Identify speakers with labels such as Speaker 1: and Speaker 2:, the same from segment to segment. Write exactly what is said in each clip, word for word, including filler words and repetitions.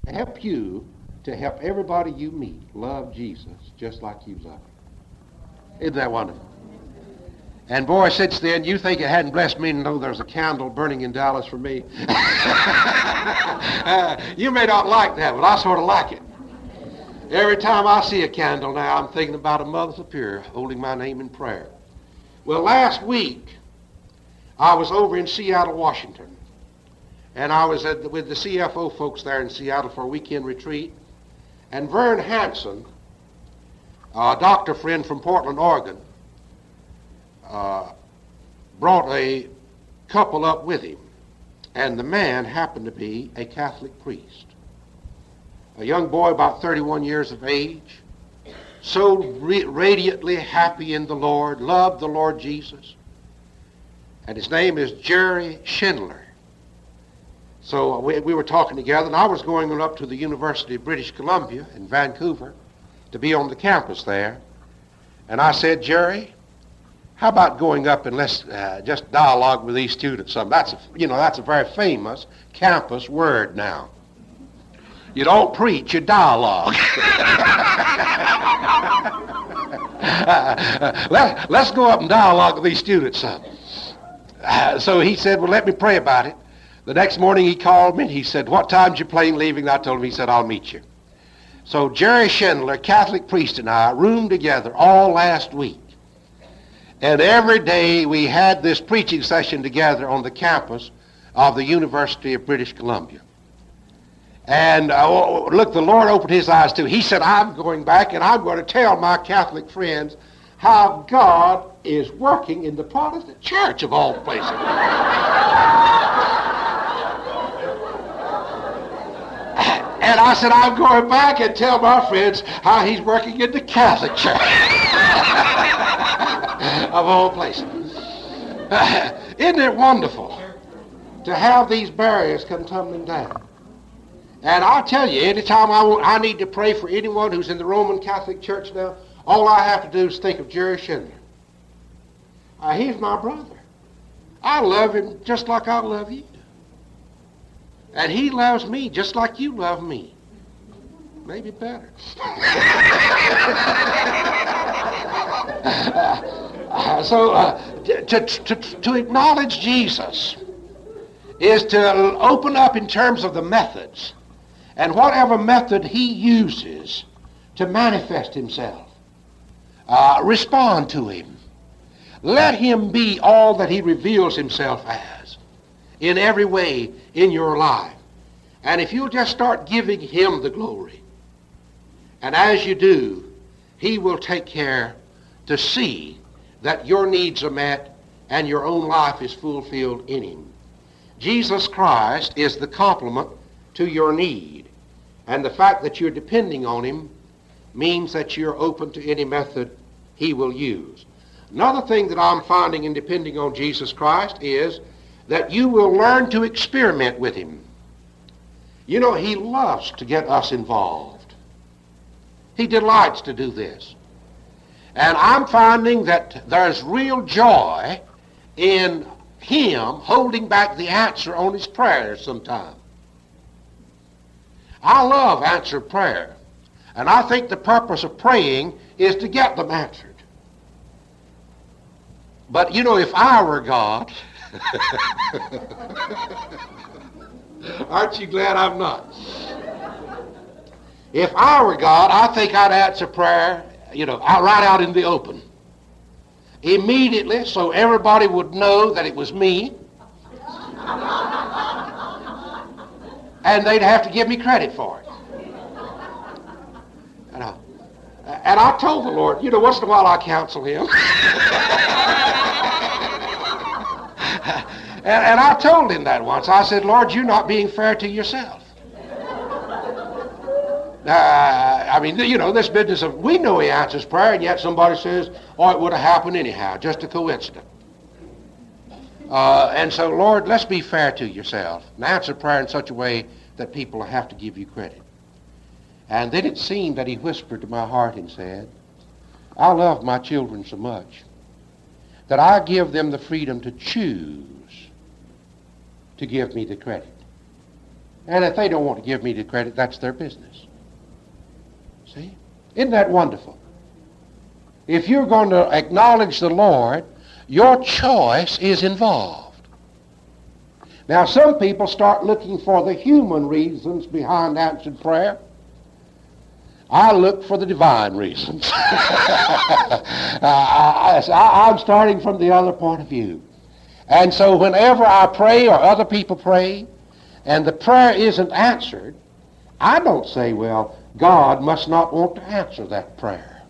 Speaker 1: help you to help everybody you meet love Jesus just like you love him. Isn't that wonderful? And boy, since then, you think it hadn't blessed me to know there's a candle burning in Dallas for me. uh, you may not like that, but I sort of like it. Every time I see a candle now, I'm thinking about a Mother Superior holding my name in prayer. Well, last week, I was over in Seattle, Washington, and I was at the, with the C F O folks there in Seattle for a weekend retreat, and Vern Hansen, a doctor friend from Portland, Oregon, uh, brought a couple up with him, and the man happened to be a Catholic priest. A young boy about thirty-one years of age, so re- radiantly happy in the Lord, loved the Lord Jesus. And his name is Jerry Schindler. So we, we were talking together, and I was going up to the University of British Columbia in Vancouver to be on the campus there. And I said, Jerry, how about going up and let's uh, just dialogue with these students? Some that's a, you know that's a very famous campus word now. You don't preach, you dialogue. uh, let, let's go up and dialogue with these students. Uh, uh, so he said, well, let me pray about it. The next morning he called me and he said, what time's your plane leaving? And I told him, he said, I'll meet you. So Jerry Schindler, Catholic priest, and I roomed together all last week. And every day we had this preaching session together on the campus of the University of British Columbia. And uh, look, the Lord opened his eyes too. He said, I'm going back and I'm going to tell my Catholic friends how God is working in the Protestant church of all places. And I said, I'm going back and tell my friends how he's working in the Catholic church of all places. Isn't it wonderful to have these barriers come tumbling down? And I'll tell you, anytime I, want, I need to pray for anyone who's in the Roman Catholic Church now, all I have to do is think of Jerry Schindler. Uh, he's my brother. I love him just like I love you. And he loves me just like you love me. Maybe better. uh, so uh, to, to, to acknowledge Jesus is to open up in terms of the methods. And whatever method he uses to manifest himself, uh, respond to him. Let him be all that he reveals himself as in every way in your life. And if you'll just start giving him the glory, and as you do, he will take care to see that your needs are met and your own life is fulfilled in him. Jesus Christ is the complement to your need. And the fact that you're depending on him means that you're open to any method he will use. Another thing that I'm finding in depending on Jesus Christ is that you will learn to experiment with him. You know, he loves to get us involved. He delights to do this. And I'm finding that there's real joy in him holding back the answer on his prayers sometimes. I love answered prayer. And I think the purpose of praying is to get them answered. But you know, if I were God, aren't you glad I'm not? If I were God, I think I'd answer prayer, you know, out, right out in the open. Immediately, so everybody would know that it was me. And they'd have to give me credit for it. You know. And I told the Lord, you know, once in a while I counsel him. and, and I told him that once. I said, Lord, you're not being fair to yourself. Uh, I mean, you know, this business of, we know he answers prayer, and yet somebody says, oh, it would have happened anyhow, just a coincidence. Uh, and so, Lord, let's be fair to yourself and answer prayer in such a way that people have to give you credit. And then it seemed that he whispered to my heart and said, I love my children so much that I give them the freedom to choose to give me the credit. And if they don't want to give me the credit, that's their business. See? Isn't that wonderful? If you're going to acknowledge the Lord, your choice is involved. Now, some people start looking for the human reasons behind answered prayer. I look for the divine reasons. uh, I, I'm starting from the other point of view. And so whenever I pray or other people pray, and the prayer isn't answered, I don't say, well, God must not want to answer that prayer.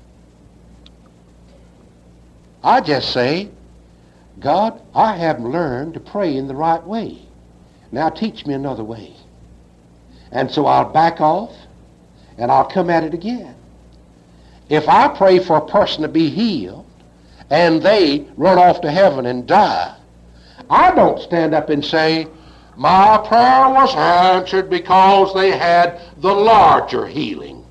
Speaker 1: I just say, God, I haven't learned to pray in the right way. Now teach me another way. And so I'll back off, and I'll come at it again. If I pray for a person to be healed, and they run off to heaven and die, I don't stand up and say, my prayer was answered because they had the larger healing.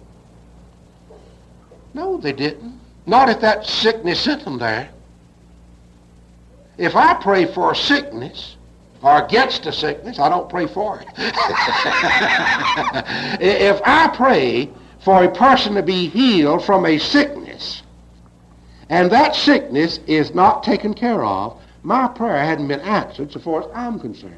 Speaker 1: No, they didn't. Not if that sickness sent them there. If I pray for a sickness, or against a sickness, I don't pray for it. If I pray for a person to be healed from a sickness, and that sickness is not taken care of, my prayer hadn't been answered so far as I'm concerned.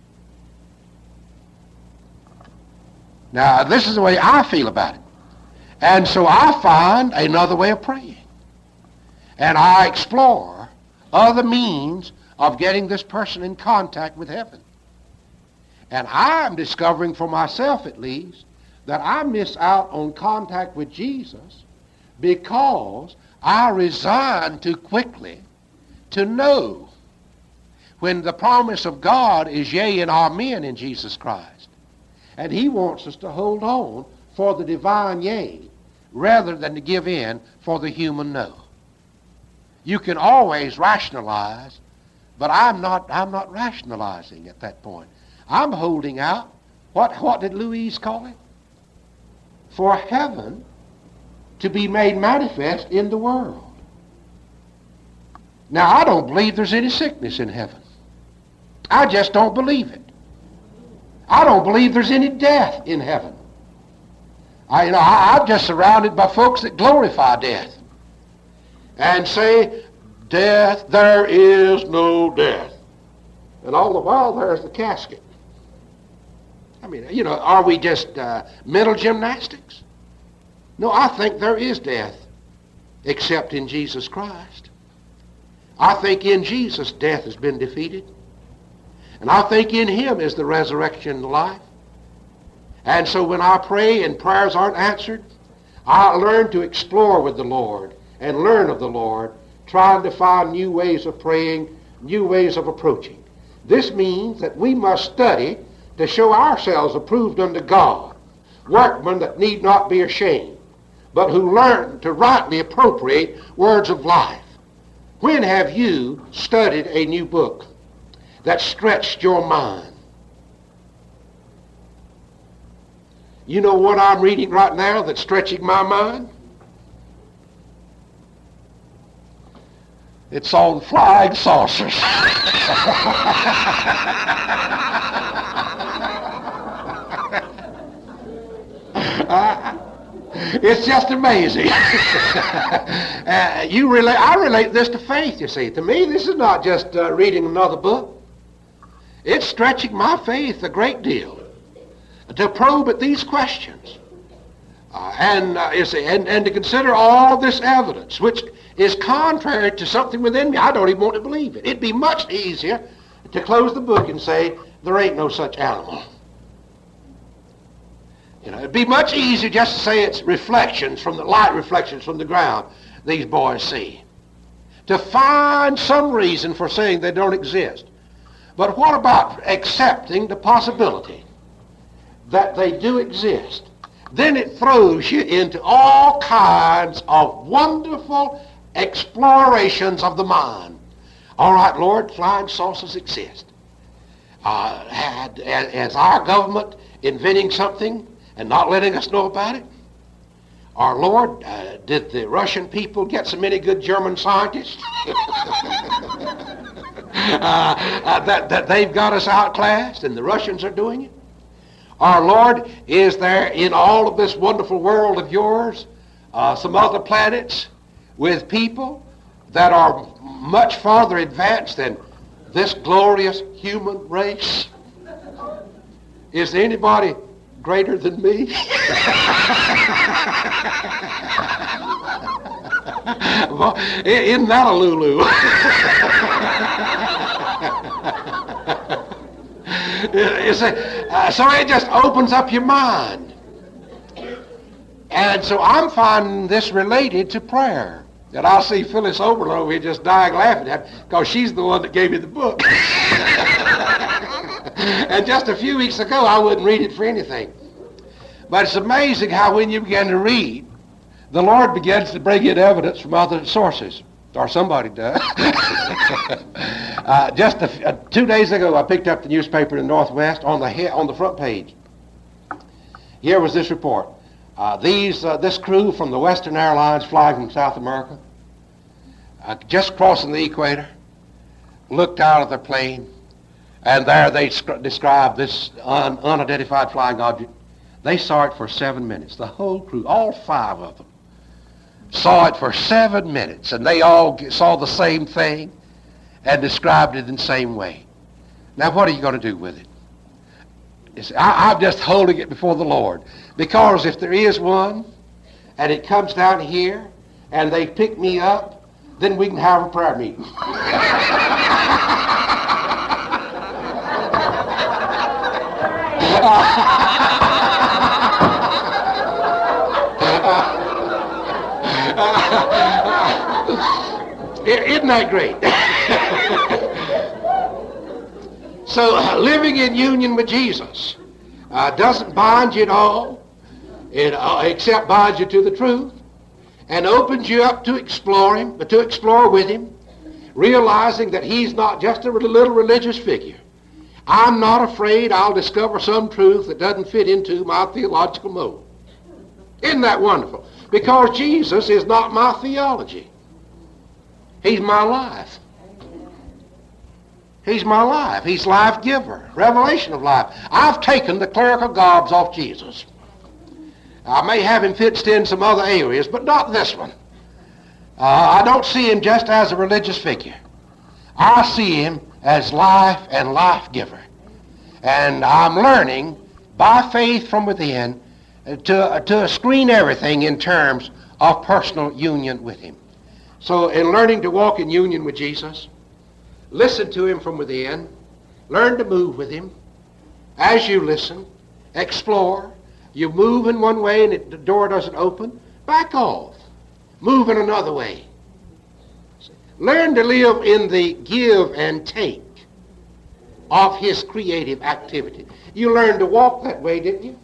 Speaker 1: Now, this is the way I feel about it. And so I find another way of praying. And I explore other means of getting this person in contact with heaven. And I'm discovering for myself at least that I miss out on contact with Jesus because I resign too quickly to know when the promise of God is yea and amen in Jesus Christ. And he wants us to hold on for the divine yea rather than to give in for the human no. You can always rationalize, but I'm not I'm not rationalizing at that point. I'm holding out, what, what did Louise call it? For heaven to be made manifest in the world. Now, I don't believe there's any sickness in heaven. I just don't believe it. I don't believe there's any death in heaven. I, you know, I, I'm just surrounded by folks that glorify death and say, death, there is no death. And all the while, there's the casket. I mean, you know, are we just uh, mental gymnastics? No, I think there is death, except in Jesus Christ. I think in Jesus, death has been defeated. And I think in him is the resurrection and the life. And so when I pray and prayers aren't answered, I learn to explore with the Lord and learn of the Lord, trying to find new ways of praying, new ways of approaching. This means that we must study to show ourselves approved unto God, workmen that need not be ashamed, but who learn to rightly appropriate words of life. When have you studied a new book that stretched your mind? You know what I'm reading right now that's stretching my mind? It's on flying saucers. uh, it's just amazing. uh, you relate. I relate this to faith, you see. To me, this is not just uh, reading another book. It's stretching my faith a great deal to probe at these questions. Uh, and, uh, you see, and, and to consider all this evidence, which is contrary to something within me. I don't even want to believe it. It'd be much easier to close the book and say, there ain't no such animal. You know, it'd be much easier just to say it's reflections from the light reflections from the ground these boys see. To find some reason for saying they don't exist. But what about accepting the possibility that they do exist? Then it throws you into all kinds of wonderful explorations of the mind. All right, Lord, flying saucers exist. Uh, had, as our government inventing something and not letting us know about it? Or, Lord, uh, did the Russian people get so many good German scientists uh, uh, that, that they've got us outclassed and the Russians are doing it? Our Lord, is there in all of this wonderful world of yours uh, some other planets with people that are much farther advanced than this glorious human race? Is there anybody greater than me? Well, isn't that a Lulu? You see, uh, so it just opens up your mind. And so I'm finding this related to prayer. And I'll see Phyllis Oberlin over here just dying laughing at it because she's the one that gave me the book. And just a few weeks ago, I wouldn't read it for anything. But it's amazing how when you begin to read, the Lord begins to bring in evidence from other sources. Or somebody does. uh, just a, uh, two days ago, I picked up the newspaper in the Northwest on the he- on the front page. Here was this report. Uh, these uh, this crew from the Western Airlines flying from South America, uh, just crossing the equator, looked out of their plane, and there they sc- described this un- unidentified flying object. They saw it for seven minutes. The whole crew, all five of them, saw it for seven minutes, and they all saw the same thing and described it in the same way. Now, what are you going to do with it? See, I, I'm just holding it before the Lord, because if there is one, and it comes down here, and they pick me up, then we can have a prayer meeting. Isn't that great? So uh, living in union with Jesus uh, doesn't bind you at all. It uh, except binds you to the truth and opens you up to explore him, but to explore with him, realizing that he's not just a little religious figure. I'm not afraid I'll discover some truth that doesn't fit into my theological mold. Isn't that wonderful? Because Jesus is not my theology. He's my life. He's my life. He's life giver, revelation of life. I've taken the clerical gobs off Jesus. I may have him fixed in some other areas, but not this one. Uh, I don't see him just as a religious figure. I see him as life and life giver. And I'm learning by faith from within to, to screen everything in terms of personal union with him. So in learning to walk in union with Jesus, listen to him from within, learn to move with him. As you listen, explore. You move in one way and it, the door doesn't open, back off. Move in another way. Learn to live in the give and take of his creative activity. You learned to walk that way, didn't you?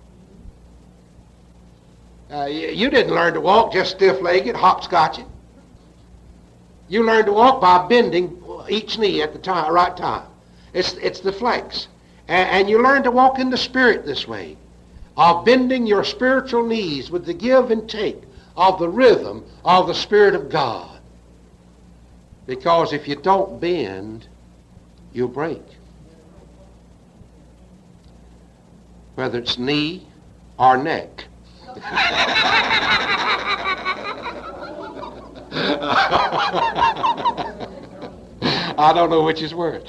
Speaker 1: Uh, you, you didn't learn to walk just stiff-legged, hopscotching. You learned to walk by bending each knee at the time, right time. It's, it's the flex. And, and you learn to walk in the Spirit this way, of bending your spiritual knees with the give and take of the rhythm of the Spirit of God. Because if you don't bend, you'll break. Whether it's knee or neck. I don't know which is worse.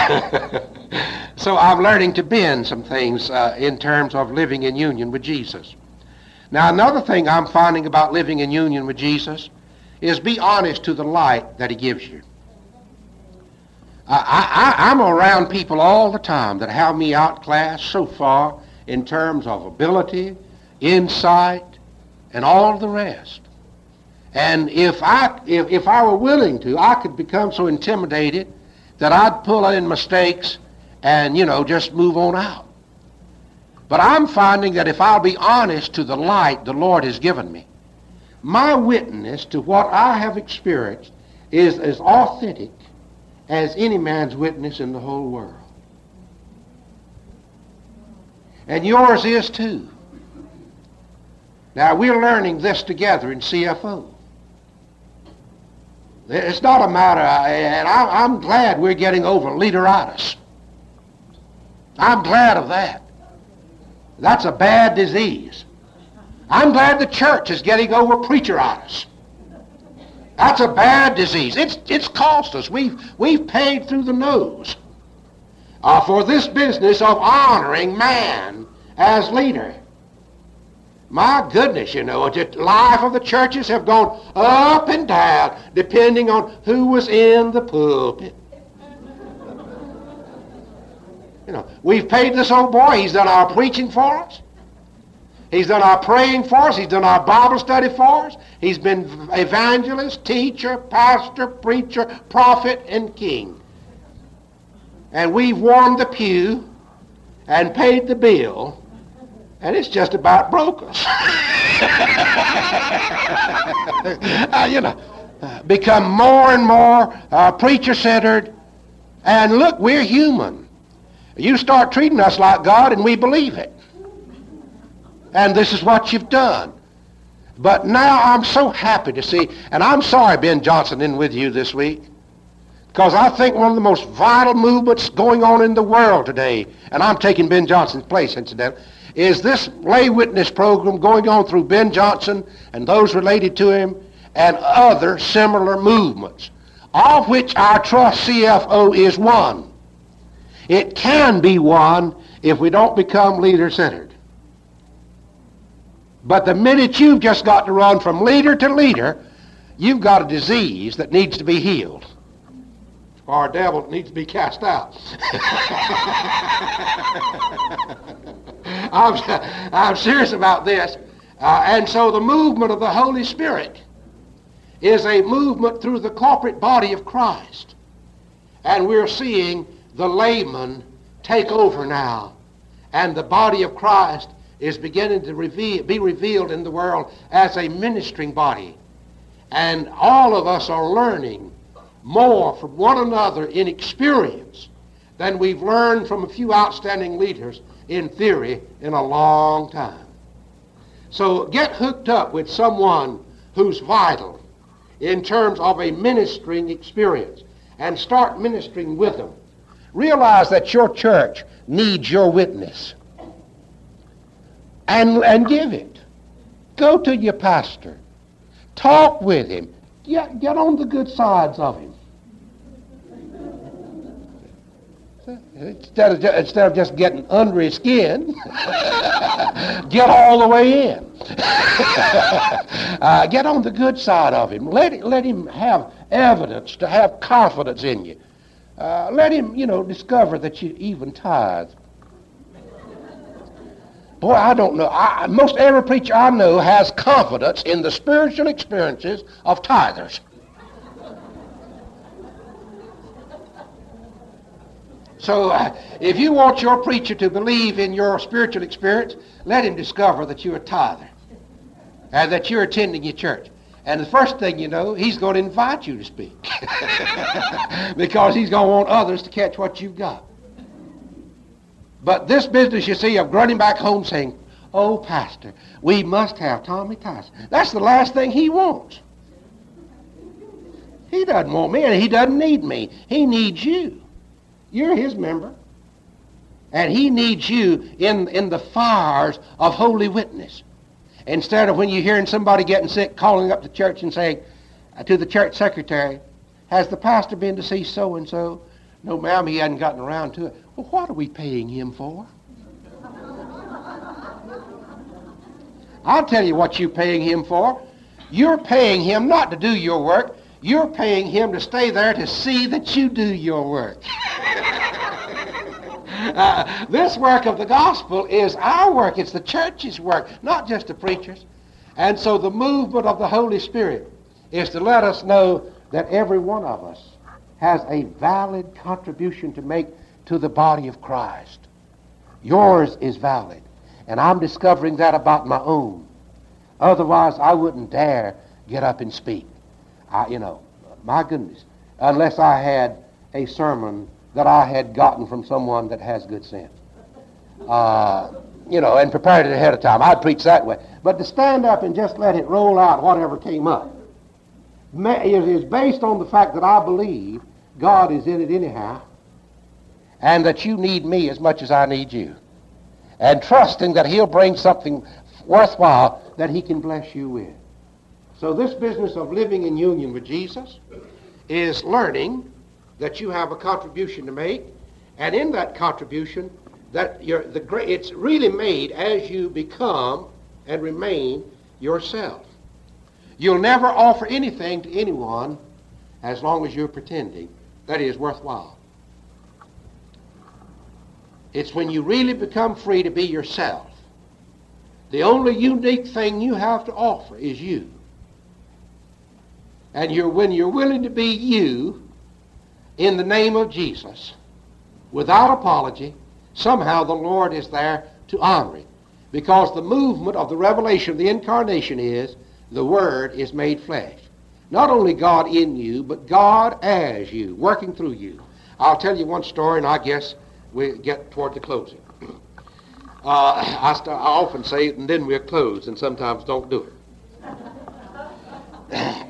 Speaker 1: So I'm learning to bend some things uh, in terms of living in union with Jesus. Now, another thing I'm finding about living in union with Jesus is be honest to the light that he gives you. I, I, I'm around people all the time that have me outclassed so far in terms of ability, insight, and all the rest. And if I, if, if I were willing to, I could become so intimidated that I'd pull in mistakes and, you know, just move on out. But I'm finding that if I'll be honest to the light the Lord has given me, my witness to what I have experienced is as authentic as any man's witness in the whole world. And yours is too. Now, we're learning this together in C F O. It's not a matter, and I'm glad we're getting over leaderitis. I'm glad of that. That's a bad disease. I'm glad the church is getting over preacheritis. That's a bad disease. It's, it's cost us. We've, we've paid through the nose uh, for this business of honoring man as leader. My goodness, you know, the life of the churches have gone up and down depending on who was in the pulpit. You know, we've paid this old boy. He's done our preaching for us. He's done our praying for us. He's done our Bible study for us. He's been evangelist, teacher, pastor, preacher, prophet, and king. And we've warmed the pew and paid the bill, and it's just about broke us. uh, you know, uh, become more and more uh, preacher-centered. And look, we're human. You start treating us like God, and we believe it. And this is what you've done. But now I'm so happy to see, and I'm sorry Ben Johnson isn't with you this week, because I think one of the most vital movements going on in the world today, and I'm taking Ben Johnson's place, incidentally, is this lay witness program going on through Ben Johnson and those related to him and other similar movements, of which our Trust C F O is one. It can be one if we don't become leader-centered. But the minute you've just got to run from leader to leader, you've got a disease that needs to be healed. Or a devil that needs to be cast out. I'm, I'm serious about this. Uh, and so the movement of the Holy Spirit is a movement through the corporate body of Christ. And we're seeing the layman take over now. And the body of Christ is beginning to reveal, be revealed in the world as a ministering body. And all of us are learning more from one another in experience than we've learned from a few outstanding leaders in theory in a long time. So get hooked up with someone who's vital in terms of a ministering experience and start ministering with them. Realize that your church needs your witness. And, and give it. Go to your pastor. Talk with him. Get, get on the good sides of him. Instead of, ju- instead of just getting under his skin, get all the way in. uh, get on the good side of him. Let, let him have evidence to have confidence in you. Uh, let him, you know, discover that you even tithe. Boy, I don't know. I, most every preacher I know has confidence in the spiritual experiences of tithers. So uh, if you want your preacher to believe in your spiritual experience, let him discover that you're a tither and that you're attending your church. And the first thing you know, he's going to invite you to speak because he's going to want others to catch what you've got. But this business, you see, of running back home saying, "Oh, Pastor, we must have Tommy Tyson." That's the last thing he wants. He doesn't want me, and he doesn't need me. He needs you. You're his member. And he needs you in, in the fires of holy witness. Instead of when you're hearing somebody getting sick, calling up the church and saying uh, to the church secretary, "Has the pastor been to see so-and-so?" "No, ma'am, he hadn't gotten around to it." "Well, what are we paying him for?" I'll tell you what you're paying him for. You're paying him not to do your work. You're paying him to stay there to see that you do your work. uh, this work of the gospel is our work. It's the church's work, not just the preacher's. And so the movement of the Holy Spirit is to let us know that every one of us has a valid contribution to make to the body of Christ. Yours is valid. And I'm discovering that about my own. Otherwise, I wouldn't dare get up and speak. I, you know, my goodness, unless I had a sermon that I had gotten from someone that has good sense. Uh, you know, and prepared it ahead of time. I'd preach that way. But to stand up and just let it roll out whatever came up is based on the fact that I believe God is in it anyhow, and that you need me as much as I need you. and trusting that he'll bring something worthwhile that he can bless you with. So this business of living in union with Jesus is learning that you have a contribution to make, and in that contribution, that you're the great, it's really made as you become and remain yourself. You'll never offer anything to anyone as long as you're pretending that is worthwhile. It's when you really become free to be yourself. The only unique thing you have to offer is you. And you're, when you're willing to be you in the name of Jesus, without apology, somehow the Lord is there to honor it. Because the movement of the revelation of the incarnation is the Word is made flesh. Not only God in you, but God as you, working through you. I'll tell you one story, and I guess we get toward the closing. Uh, I, st- I often say it, and then we'll close, and sometimes don't do it.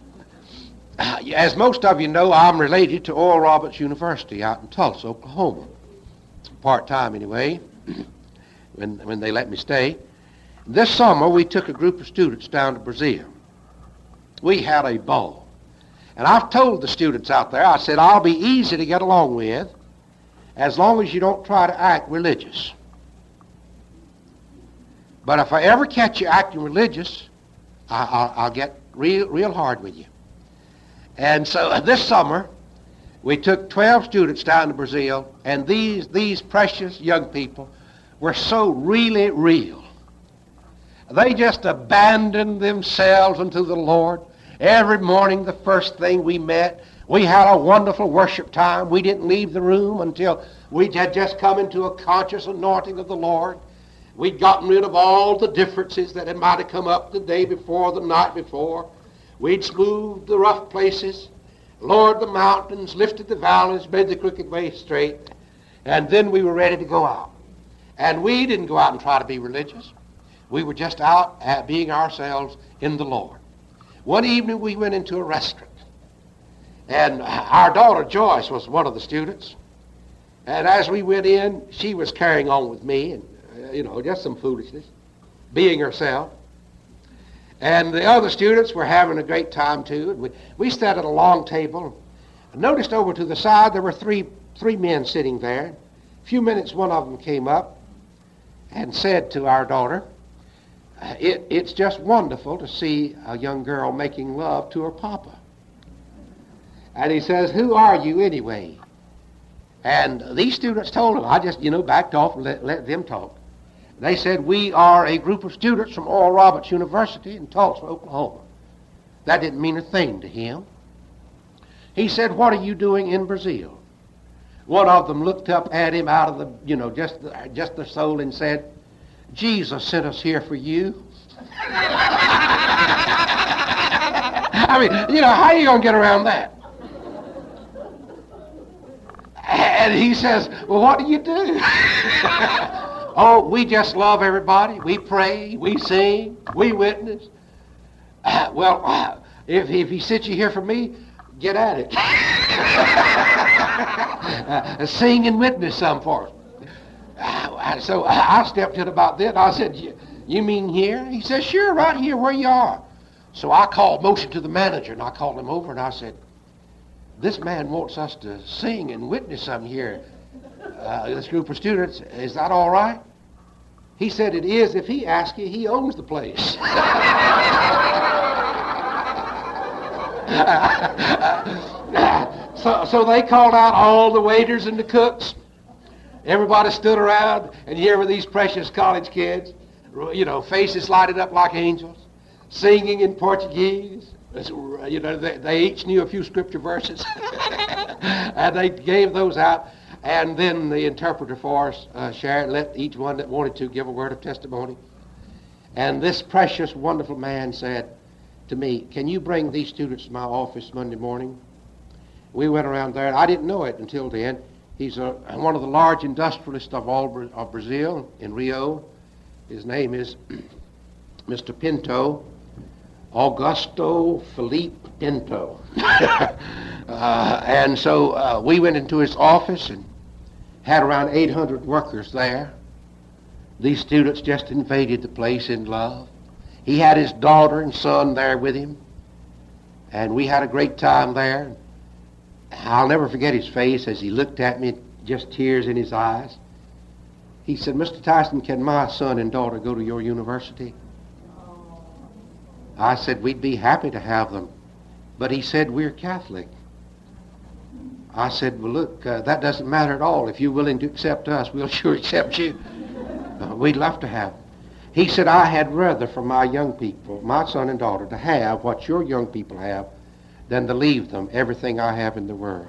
Speaker 1: As most of you know, I'm related to Oral Roberts University out in Tulsa, Oklahoma. Part-time anyway, when, when they let me stay. This summer, we took a group of students down to Brazil. We had a ball. And I've told the students out there, I said, I'll be easy to get along with as long as you don't try to act religious. But if I ever catch you acting religious, I, I'll, I'll get real, real hard with you. And so uh, this summer, we took twelve students down to Brazil, and these, these precious young people were so really real. They just abandoned themselves unto the Lord. Every morning, the first thing we met, we had a wonderful worship time. We didn't leave the room until we had just come into a conscious anointing of the Lord. We'd gotten rid of all the differences that had might have come up the day before, the night before. We'd smoothed the rough places, lowered the mountains, lifted the valleys, made the crooked way straight, and then we were ready to go out. And we didn't go out and try to be religious. We were just out at being ourselves in the Lord. One evening we went into a restaurant, and our daughter Joyce was one of the students. And as we went in, she was carrying on with me, and uh, you know, just some foolishness, being herself. And the other students were having a great time too. And we, we sat at a long table. I noticed over to the side there were three three men sitting there. A few minutes, one of them came up and said to our daughter, It, it's just wonderful to see a young girl making love to her papa. And he says, who are you anyway? And these students told him, I just, you know, backed off and let, let them talk. They said, we are a group of students from Oral Roberts University in Tulsa, Oklahoma. That didn't mean a thing to him. He said, what are you doing in Brazil? One of them looked up at him out of the, you know, just the, just the soul and said, Jesus sent us here for you. I mean, you know, how are you going to get around that? And he says, well, what do you do? Oh, we just love everybody. We pray, we sing, we witness. Uh, well, uh, if, if he sent you here for me, get at it. uh, sing and witness some for us. Uh, so I stepped in about that. I said, you, you mean here? He said, sure, right here where you are. So I called motion to the manager, and I called him over, and I said, this man wants us to sing and witness something here. Uh, this group of students, is that all right? He said, it is. If he asks you, he owns the place. so, so they called out all the waiters and the cooks. Everybody stood around, and here were these precious college kids, you know, faces lighted up like angels, singing in Portuguese. You know, they, they each knew a few scripture verses, and they gave those out. And then the interpreter for us, uh, shared, let each one that wanted to give a word of testimony. And this precious, wonderful man said to me, can you bring these students to my office Monday morning? We went around there, and I didn't know it until then. He's a, one of the large industrialists of all of Brazil in Rio. His name is Mister Pinto, Augusto Felipe Pinto. uh, and so uh, we went into his office and had around eight hundred workers there. These students just invaded the place in love. He had his daughter and son there with him, and we had a great time there. I'll never forget his face as he looked at me, just tears in his eyes. He said, "Mister Tyson, can my son and daughter go to your university?" I said, "We'd be happy to have them." But he said, "We're Catholic." I said, "Well, look, uh, that doesn't matter at all. If you're willing to accept us, we'll sure accept you. Uh, we'd love to have them." He said, "I had rather for my young people, my son and daughter, to have what your young people have than to leave them everything I have in the world."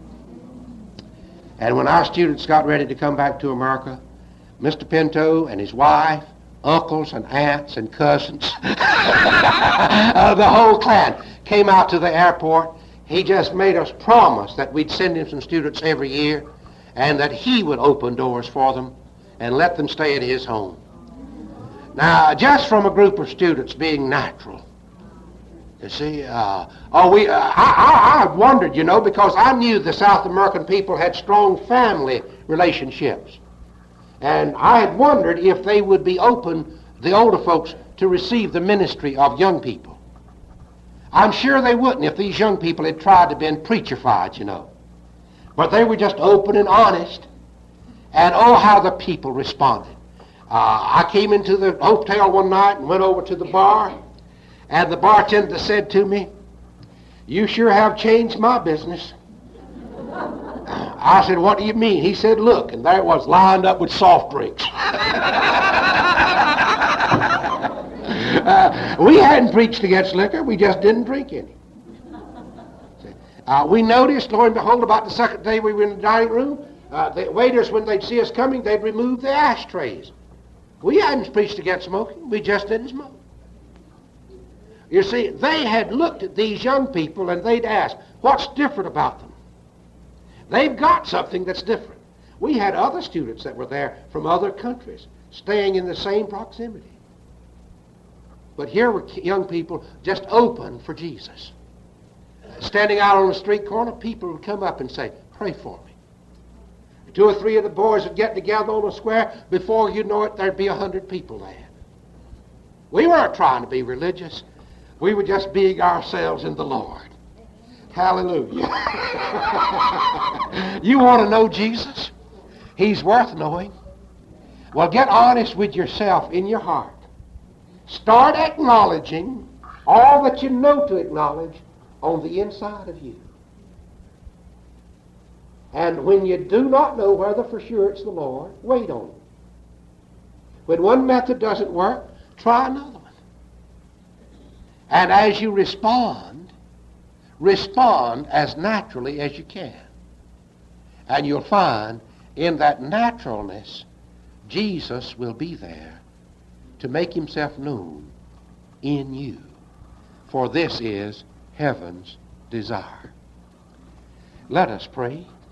Speaker 1: And when our students got ready to come back to America, Mister Pinto and his wife, uncles and aunts and cousins, uh, the whole clan came out to the airport. He just made us promise that we'd send him some students every year and that he would open doors for them and let them stay at his home. Now, just from a group of students being natural, you see, uh, oh, we, uh, I, I, I wondered, you know, because I knew the South American people had strong family relationships. And I had wondered if they would be open, the older folks, to receive the ministry of young people. I'm sure they wouldn't if these young people had tried to be preacherified, you know. But they were just open and honest. And oh, how the people responded. Uh, I came into the hotel one night and went over to the bar. And the bartender said to me, "You sure have changed my business." I said, "What do you mean?" He said, "Look," and there it was, lined up with soft drinks. uh, we hadn't preached against liquor. We just didn't drink any. Uh, we noticed, lo and behold, about the second day we were in the dining room, uh, the waiters, when they'd see us coming, they'd remove the ashtrays. We hadn't preached against smoking. We just didn't smoke. You see, they had looked at these young people and they'd asked, what's different about them? They've got something that's different. We had other students that were there from other countries, staying in the same proximity. But here were young people just open for Jesus. Standing out on the street corner, people would come up and say, "Pray for me." Two or three of the boys would get together on a square. Before you know it, there'd be a hundred people there. We weren't trying to be religious. We were just being ourselves in the Lord. Hallelujah. You want to know Jesus? He's worth knowing. Well, get honest with yourself in your heart. Start acknowledging all that you know to acknowledge on the inside of you. And when you do not know whether for sure it's the Lord, wait on it. When one method doesn't work, try another one. And as you respond, respond as naturally as you can. And you'll find in that naturalness, Jesus will be there to make himself known in you. For this is heaven's desire. Let us pray.